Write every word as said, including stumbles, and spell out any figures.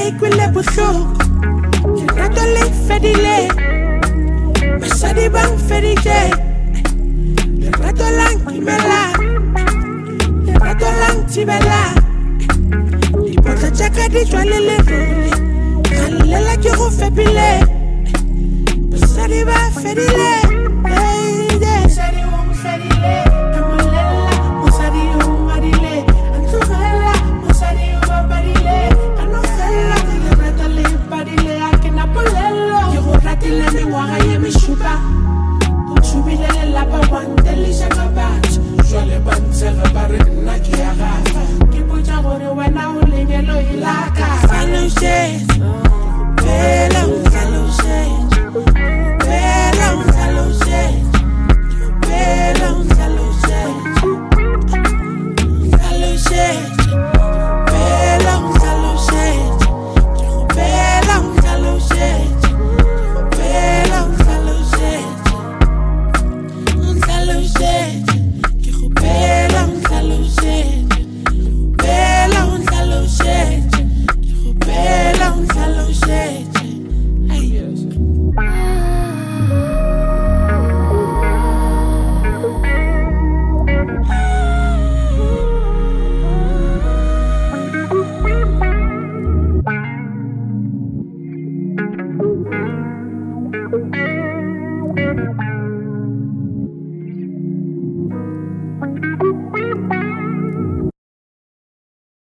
kwile bushuk Lerato le fedile Masadi bang fedije Lerato lang kimela Lerato lang tibela Lipota chaka di jwale le role Khalela ki go fepile Masadi ba fedile Hey yeah Masadi wong fedile Kamulela Masadi wong adile Antuhela Masadi wong badile Anofela Lerato le badile Akina polelo Yo ratile mi waga ye mi shuba Subile la pa wanteli shakabat Jole bantse gabare na kiagafa Kipucha gore wana ulinye lo ilaka Follow shit Bela follow shit Bela follow shit Bela follow shit Follow shit Bela follow shit Bela follow shit Bela follow shit Que rupela un saluchet Rupela un saluchet Que rupela un saluchet Ay Dios Thank you.